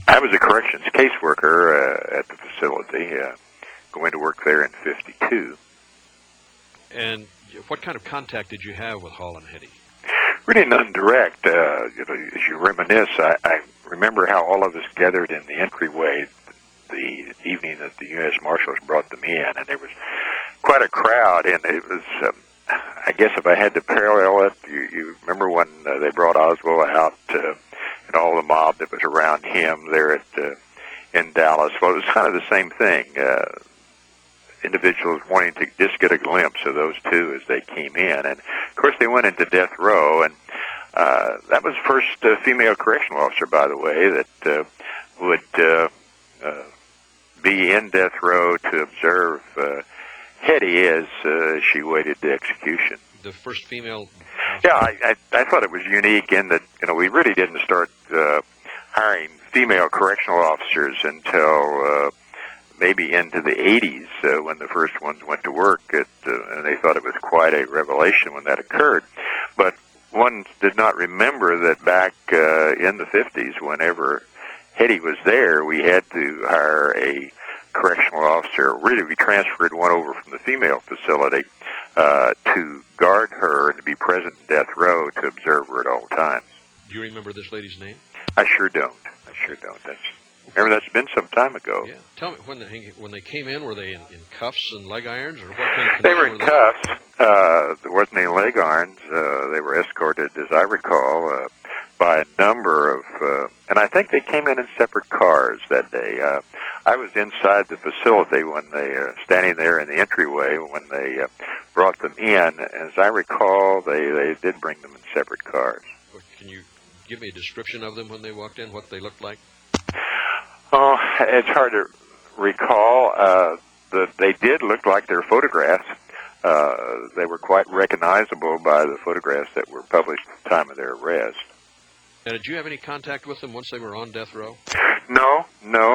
I was a corrections caseworker at the facility, going to work there in '52. And what kind of contact did you have with Hall and Hetty? Really none direct. As you reminisce, I remember how all of us gathered in the entryway the evening that the U.S. Marshals brought them in, and there was quite a crowd, and it was, I guess if I had to parallel it, you remember when they brought Oswald out and all the mob that was around him there in Dallas. Well, it was kind of the same thing. Individuals wanting to just get a glimpse of those two as they came in. And, of course, they went into death row, and that was the first female correctional officer, by the way, that would be in death row to observe Hetty as she waited the execution. The first female? Yeah, I thought it was unique in that, we really didn't start hiring female correctional officers until maybe into the 80s when the first ones went to work, and they thought it was quite a revelation when that occurred. But one did not remember that back in the 50s, whenever Hetty was there, we had to hire a correctional officer. Really, we transferred one over from the female facility to guard her and to be present in death row to observe her at all times. Do you remember this lady's name? I sure don't. Remember, that's been some time ago. Yeah. Tell me, when they came in, were they in cuffs and leg irons, or what kind of They were in cuffs. There wasn't any leg irons. They were escorted, as I recall, by a number of, and I think they came in separate cars that day. I was inside the facility when they, standing there in the entryway when they brought them in. As I recall, they did bring them in separate cars. Can you give me a description of them when they walked in, what they looked like? Oh, it's hard to recall. They did look like their photographs. They were quite recognizable by the photographs that were published at the time of their arrest. Now, did you have any contact with them once they were on death row? No.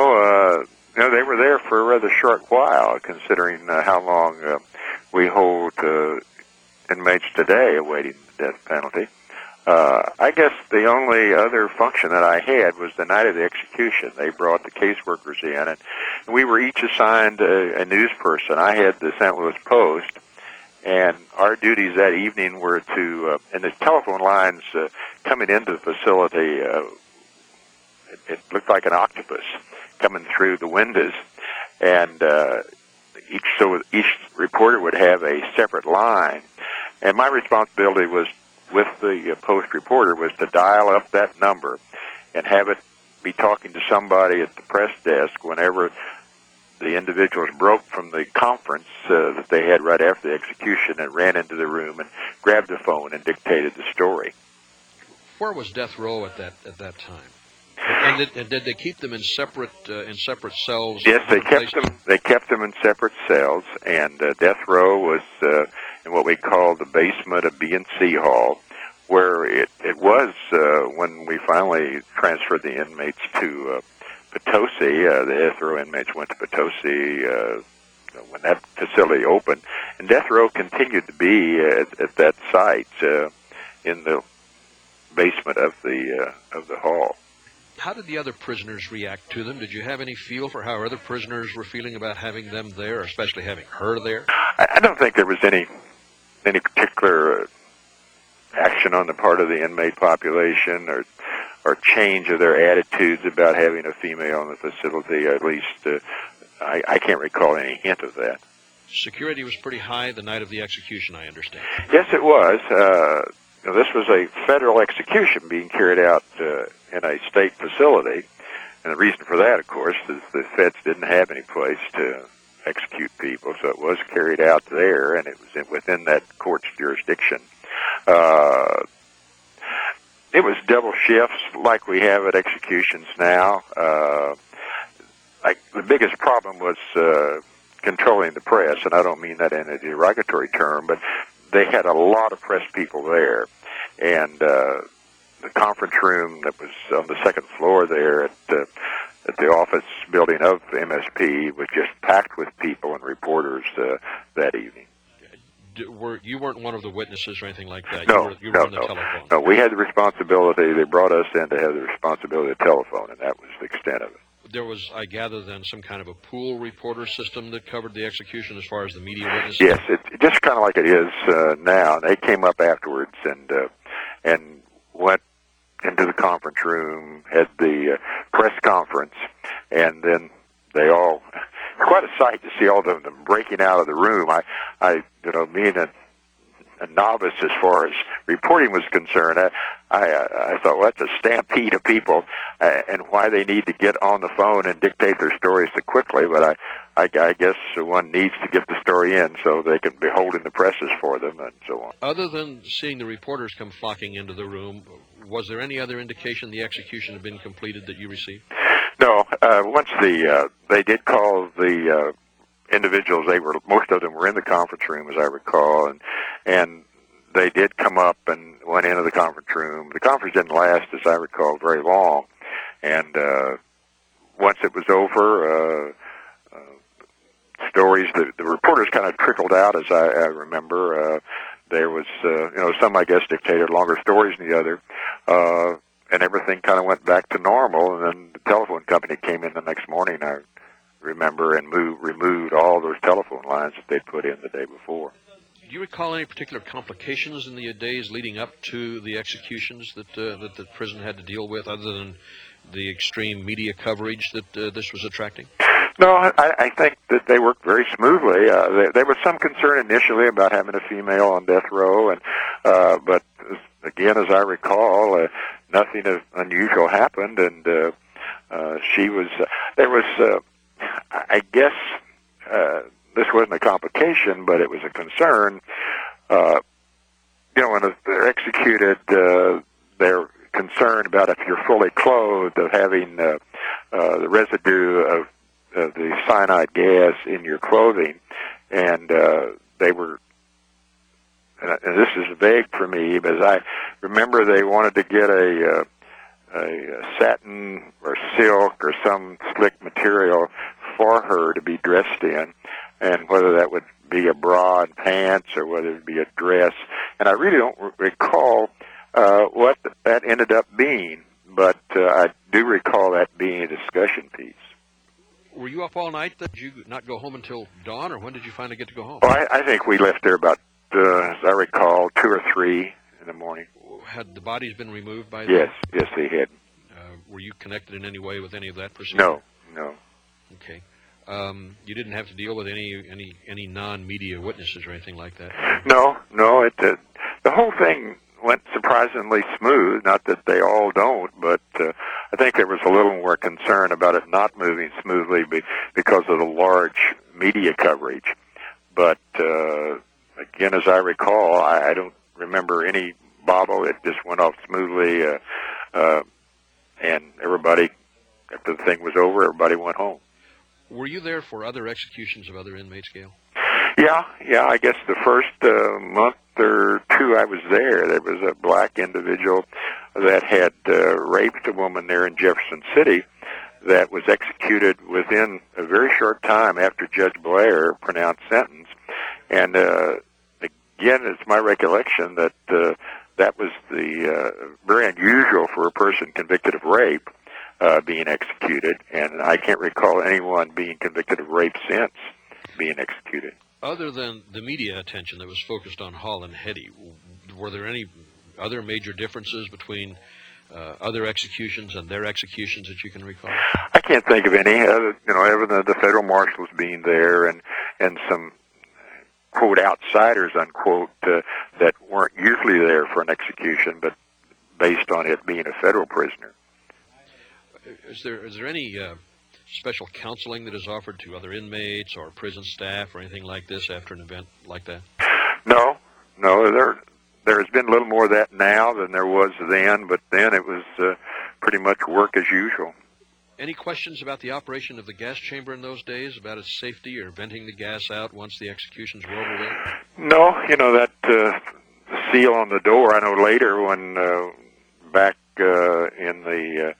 They were there for a rather short while, considering how long we hold inmates today awaiting the death penalty. I guess the only other function that I had was the night of the execution. They brought the caseworkers in, and we were each assigned a news person. I had the St. Louis Post, and our duties that evening were to, and the telephone lines coming into the facility, it looked like an octopus coming through the windows, and each reporter would have a separate line, and my responsibility was, with the Post reporter, was to dial up that number and have it be talking to somebody at the press desk whenever the individuals broke from the conference that they had right after the execution and ran into the room and grabbed the phone and dictated the story. Where was death row at that time? And did they keep them in separate cells? Yes, they kept them in separate cells, and death row was in what we call the basement of B&C Hall, where it was when we finally transferred the inmates to Potosi. The death row inmates went to Potosi when that facility opened, and death row continued to be at that site in the basement of the hall. How did the other prisoners react to them? Did you have any feel for how other prisoners were feeling about having them there, especially having her there? I don't think there was any particular action on the part of the inmate population or change of their attitudes about having a female in the facility. At least I can't recall any hint of that. Security was pretty high the night of the execution, I understand. Yes, it was. This was a federal execution being carried out in a state facility, and the reason for that, of course, is the feds didn't have any place to execute people, so it was carried out there, and it was within that court's jurisdiction. It was double shifts like we have at executions now. The biggest problem was controlling the press, and I don't mean that in a derogatory term, but they had a lot of press people there, and the conference room that was on the second floor there at the office building of MSP was just packed with people and reporters that evening. You weren't one of the witnesses or anything like that? No, you were on the telephone? No, we had the responsibility. They brought us in to have the responsibility of the telephone, and that was the extent extent of it. There was, I gather, then some kind of a pool reporter system that covered the execution as far as the media witnesses? Yes, it's just kind of like it is now. They came up afterwards and went into the conference room, had the press conference, and then they all, quite a sight to see all of them breaking out of the room. Being a novice as far as reporting was concerned, I thought, well, that's a stampede of people, and why they need to get on the phone and dictate their stories so quickly. But I guess one needs to get the story in so they can be holding the presses for them and so on. Other than seeing the reporters come flocking into the room, was there any other indication the execution had been completed that you received? No. Once they did call the individuals, most of them were in the conference room, as I recall, and they did come up and went into the conference room. The conference didn't last, as I recall, very long, and once it was over, stories, the reporters kind of trickled out, as I remember. There was, some, I guess, dictated longer stories than the other, and everything kind of went back to normal, and then the telephone company came in the next morning, I remember, and removed all those telephone lines that they'd put in the day before. Do you recall any particular complications in the days leading up to the executions that the prison had to deal with, other than the extreme media coverage that this was attracting? No, I think that they worked very smoothly. There was some concern initially about having a female on death row, but again, as I recall, nothing unusual happened, and she was. There was. I guess this wasn't a complication, but it was a concern. When they're executed, they're concerned about if you're fully clothed of having the residue of the cyanide gas in your clothing, and they were. And this is vague for me, but I remember they wanted to get a satin or silk or some slick material for her to be dressed in, and whether that would be a bra and pants or whether it would be a dress. And I really don't recall what that ended up being, but I do recall that being a discussion piece. Were you up all night? Did you not go home until dawn, or when did you finally get to go home? Well, I think we left there about, as I recall, 2 or 3 in the morning. Had the bodies been removed by then? Yes, they had. Were you connected in any way with any of that procedure? No. Okay. You didn't have to deal with any non-media witnesses or anything like that? No. The whole thing went surprisingly smooth. Not that they all don't, but I think there was a little more concern about it not moving smoothly because of the large media coverage. But again, as I recall, I don't remember any bobble. It just went off smoothly, and everybody, after the thing was over, everybody went home. Were you there for other executions of other inmates, Gale? Yeah. I guess the first month or 2 I was there was a black individual that had raped a woman there in Jefferson City that was executed within a very short time after Judge Blair pronounced sentence. And again, it's my recollection that that was very unusual for a person convicted of rape being executed, and I can't recall anyone being convicted of rape since being executed. Other than the media attention that was focused on Hall and Hetty, were there any other major differences between other executions and their executions that you can recall? I can't think of any. Other than the federal marshals being there and some quote outsiders unquote that weren't usually there for an execution, but based on it being a federal prisoner. Is there any special counseling that is offered to other inmates or prison staff or anything like this after an event like that? No. There has been a little more of that now than there was then, but then it was pretty much work as usual. Any questions about the operation of the gas chamber in those days, about its safety or venting the gas out once the executions were over with? No, that seal on the door, I know later when back in the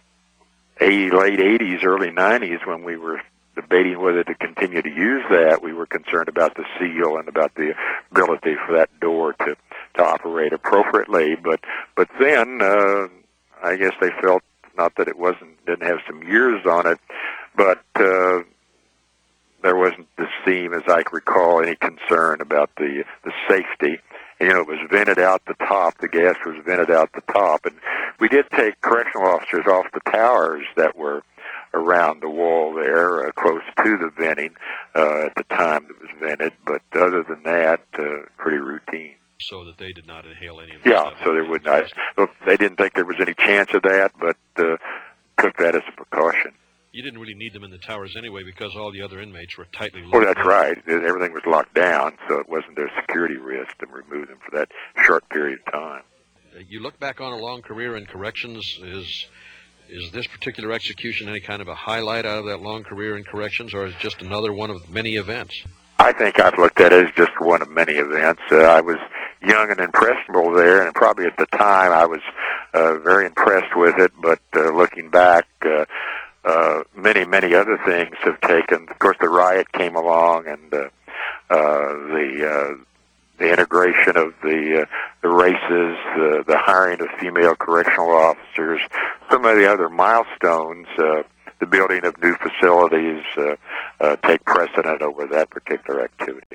late 80s, early 90s, when we were debating whether to continue to use that, we were concerned about the seal and about the ability for that door to operate appropriately. But then I guess they felt Not that it didn't have some years on it, but there wasn't, this seem, as I recall, any concern about the safety. And, it was vented out the top. The gas was vented out the top. And we did take correctional officers off the towers that were around the wall there, close to the venting at the time that was vented. But other than that, pretty routine. So that they did not inhale any of that Yeah, stuff. so they would not. They didn't think there was any chance of that, but took that as a precaution. You didn't really need them in the towers anyway because all the other inmates were tightly locked. Well, that's right. Everything was locked down, so it wasn't a security risk to remove them for that short period of time. You look back on a long career in corrections. Is this particular execution any kind of a highlight out of that long career in corrections, or is it just another one of many events? I think I've looked at it as just one of many events. I was young and impressionable there, and probably at the time I was very impressed with it, but looking back, many other things have taken. Of course, the riot came along, and the integration of the races, the hiring of female correctional officers, some of the other milestones, the building of new facilities take precedent over that particular activity.